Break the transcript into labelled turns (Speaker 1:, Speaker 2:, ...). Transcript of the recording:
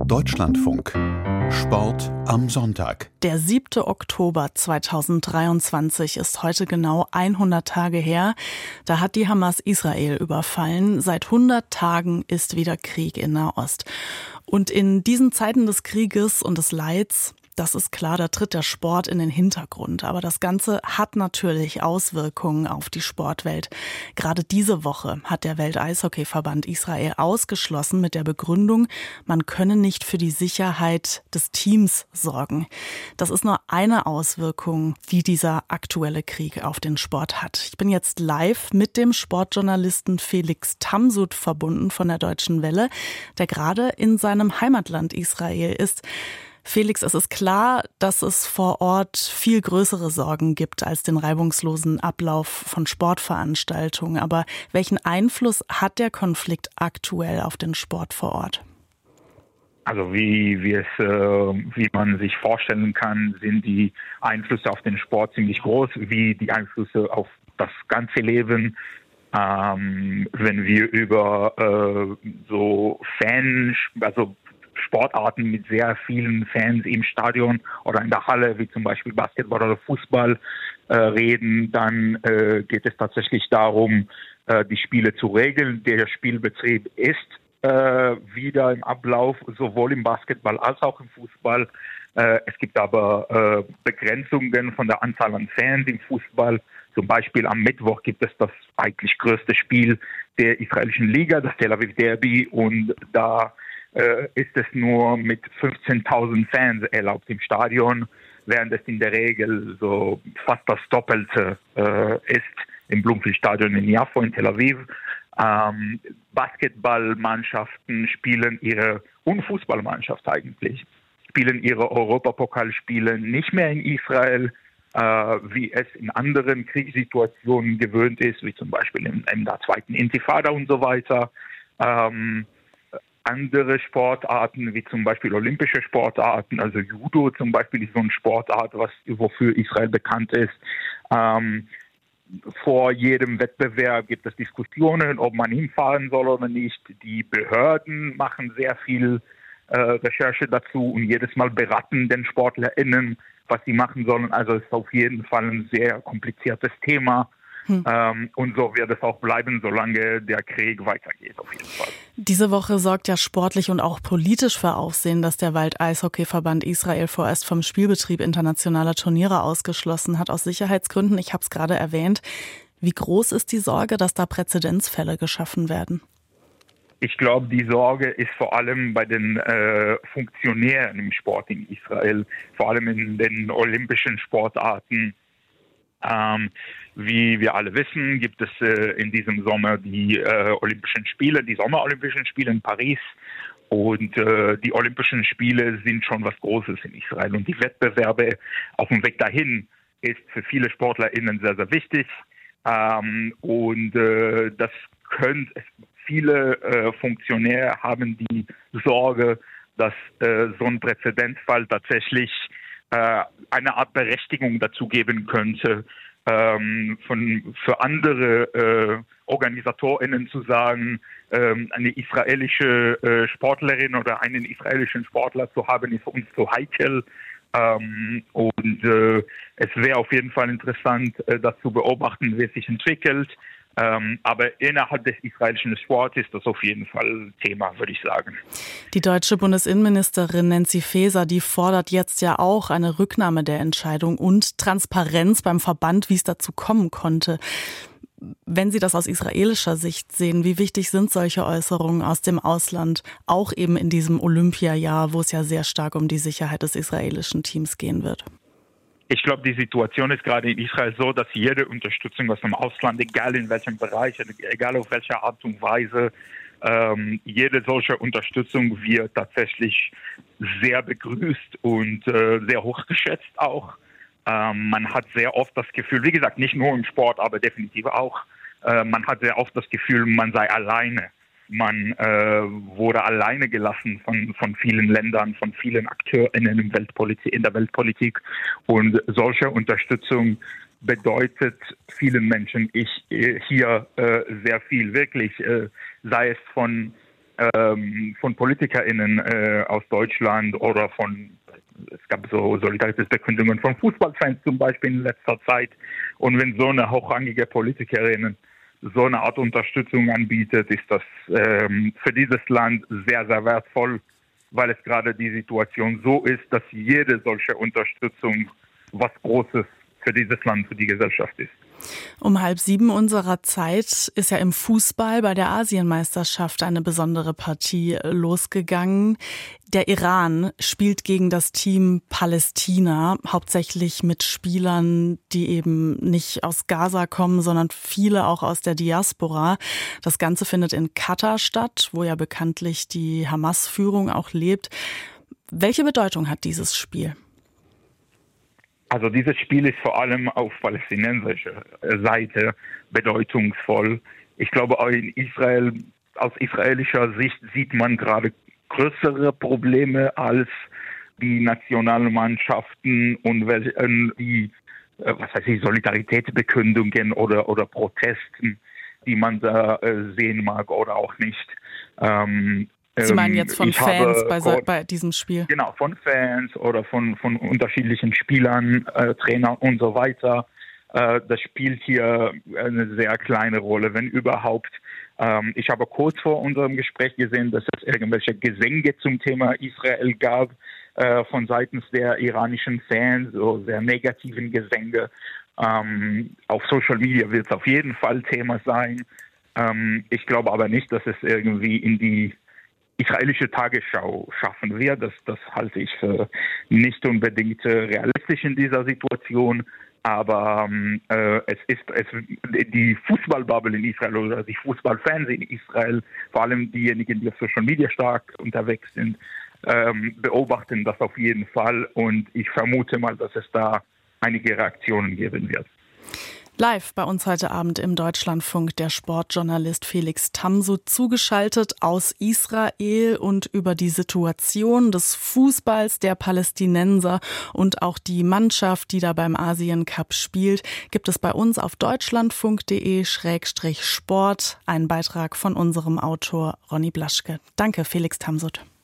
Speaker 1: Deutschlandfunk. Sport am Sonntag.
Speaker 2: Der 7. Oktober 2023 ist heute genau 100 Tage her. Da hat die Hamas Israel überfallen. Seit 100 Tagen ist wieder Krieg in Nahost. Und in diesen Zeiten des Krieges und des Leids, das ist klar, da tritt der Sport in den Hintergrund. Aber das Ganze hat natürlich Auswirkungen auf die Sportwelt. Gerade diese Woche hat der Welt-Eishockey-Verband Israel ausgeschlossen mit der Begründung, man könne nicht für die Sicherheit des Teams sorgen. Das ist nur eine Auswirkung, die dieser aktuelle Krieg auf den Sport hat. Ich bin jetzt live mit dem Sportjournalisten Felix Tamsud verbunden von der Deutschen Welle, der gerade in seinem Heimatland Israel ist. Felix, es ist klar, dass es vor Ort viel größere Sorgen gibt als den reibungslosen Ablauf von Sportveranstaltungen. Aber welchen Einfluss hat der Konflikt aktuell auf den Sport vor Ort?
Speaker 3: Also wie man sich vorstellen kann, sind die Einflüsse auf den Sport ziemlich groß, wie die Einflüsse auf das ganze Leben. Wenn wir über Sportarten mit sehr vielen Fans im Stadion oder in der Halle, wie zum Beispiel Basketball oder Fußball, reden, dann geht es tatsächlich darum, die Spiele zu regeln. Der Spielbetrieb ist wieder im Ablauf, sowohl im Basketball als auch im Fußball. Es gibt aber Begrenzungen von der Anzahl an Fans im Fußball. Zum Beispiel am Mittwoch gibt es das eigentlich größte Spiel der israelischen Liga, das Tel Aviv Derby, und da ist es nur mit 15.000 Fans erlaubt im Stadion, während es in der Regel so fast das Doppelte ist im Blumfeld-Stadion in Jaffo in Tel Aviv. Basketballmannschaften spielen und Fußballmannschaft eigentlich, spielen ihre Europapokalspiele nicht mehr in Israel, wie es in anderen Kriegssituationen gewöhnt ist, wie zum Beispiel in der zweiten Intifada und so weiter. Andere Sportarten, wie zum Beispiel olympische Sportarten, also Judo zum Beispiel ist so eine Sportart, wofür Israel bekannt ist. Vor jedem Wettbewerb gibt es Diskussionen, ob man hinfahren soll oder nicht. Die Behörden machen sehr viel Recherche dazu und jedes Mal beraten den SportlerInnen, was sie machen sollen. Also es ist auf jeden Fall ein sehr kompliziertes Thema. Und so wird es auch bleiben, solange der Krieg weitergeht, auf jeden Fall.
Speaker 2: Diese Woche sorgt ja sportlich und auch politisch für Aufsehen, dass der Welt-Eishockey-Verband Israel vorerst vom Spielbetrieb internationaler Turniere ausgeschlossen hat, aus Sicherheitsgründen. Ich habe es gerade erwähnt. Wie groß ist die Sorge, dass da Präzedenzfälle geschaffen werden?
Speaker 3: Ich glaube, die Sorge ist vor allem bei den Funktionären im Sport in Israel, vor allem in den olympischen Sportarten. Wie wir alle wissen, gibt es in diesem Sommer die Sommerolympischen Spiele in Paris. Und die Olympischen Spiele sind schon was Großes in Israel. Und die Wettbewerbe auf dem Weg dahin ist für viele SportlerInnen sehr, sehr wichtig. Viele Funktionäre haben die Sorge, dass so ein Präzedenzfall tatsächlich eine Art Berechtigung dazu geben könnte, für andere OrganisatorInnen zu sagen, eine israelische Sportlerin oder einen israelischen Sportler zu haben, ist für uns zu heikel. Es wäre auf jeden Fall interessant, das zu beobachten, wie es sich entwickelt. Aber innerhalb des israelischen Sports ist das auf jeden Fall Thema, würde ich sagen.
Speaker 2: Die deutsche Bundesinnenministerin Nancy Faeser, die fordert jetzt ja auch eine Rücknahme der Entscheidung und Transparenz beim Verband, wie es dazu kommen konnte. Wenn Sie das aus israelischer Sicht sehen, wie wichtig sind solche Äußerungen aus dem Ausland, auch eben in diesem Olympiajahr, wo es ja sehr stark um die Sicherheit des israelischen Teams gehen wird?
Speaker 3: Ich glaube, die Situation ist gerade in Israel so, dass jede Unterstützung aus dem Ausland, egal in welchem Bereich, egal auf welche Art und Weise, jede solche Unterstützung wird tatsächlich sehr begrüßt und sehr hochgeschätzt auch. Man hat sehr oft das Gefühl, wie gesagt, nicht nur im Sport, aber definitiv auch, man hat sehr oft das Gefühl, man sei alleine. Man wurde alleine gelassen von vielen Ländern, von vielen AkteurInnen in der Weltpolitik. Und solche Unterstützung bedeutet vielen Menschen hier sehr viel, wirklich. Sei es von von PolitikerInnen aus Deutschland oder es gab so Solidaritätsbekundungen von Fußballfans zum Beispiel in letzter Zeit. Und wenn so eine hochrangige Politikerin so eine Art Unterstützung anbietet, ist das für dieses Land sehr, sehr wertvoll, weil es gerade die Situation so ist, dass jede solche Unterstützung was Großes für dieses Land, für die Gesellschaft ist.
Speaker 2: Um 6:30 unserer Zeit ist ja im Fußball bei der Asienmeisterschaft eine besondere Partie losgegangen. Der Iran spielt gegen das Team Palästina, hauptsächlich mit Spielern, die eben nicht aus Gaza kommen, sondern viele auch aus der Diaspora. Das Ganze findet in Katar statt, wo ja bekanntlich die Hamas-Führung auch lebt. Welche Bedeutung hat dieses Spiel?
Speaker 3: Also dieses Spiel ist vor allem auf palästinensischer Seite bedeutungsvoll. Ich glaube, auch in Israel, aus israelischer Sicht sieht man gerade größere Probleme als die Nationalmannschaften und die Solidaritätsbekundungen oder Protesten, die man da sehen mag oder auch nicht.
Speaker 2: Sie meinen jetzt von Fans bei diesem Spiel?
Speaker 3: Genau, von Fans oder von unterschiedlichen Spielern, Trainern und so weiter. Das spielt hier eine sehr kleine Rolle, wenn überhaupt. Ich habe kurz vor unserem Gespräch gesehen, dass es irgendwelche Gesänge zum Thema Israel gab von seitens der iranischen Fans, so sehr negativen Gesänge. Auf Social Media wird es auf jeden Fall Thema sein. Ich glaube aber nicht, dass es irgendwie in die israelische Tagesschau schaffen wird. Das halte ich für nicht unbedingt realistisch in dieser Situation. Aber die Fußballbubble in Israel oder die Fußballfans in Israel, vor allem diejenigen, die auf Social Media stark unterwegs sind, beobachten das auf jeden Fall. Und ich vermute mal, dass es da einige Reaktionen geben wird.
Speaker 2: Live bei uns heute Abend im Deutschlandfunk der Sportjournalist Felix Tamsud zugeschaltet aus Israel und über die Situation des Fußballs der Palästinenser und auch die Mannschaft, die da beim Asien-Cup spielt, gibt es bei uns auf deutschlandfunk.de/sport einen Beitrag von unserem Autor Ronny Blaschke. Danke, Felix Tamsud.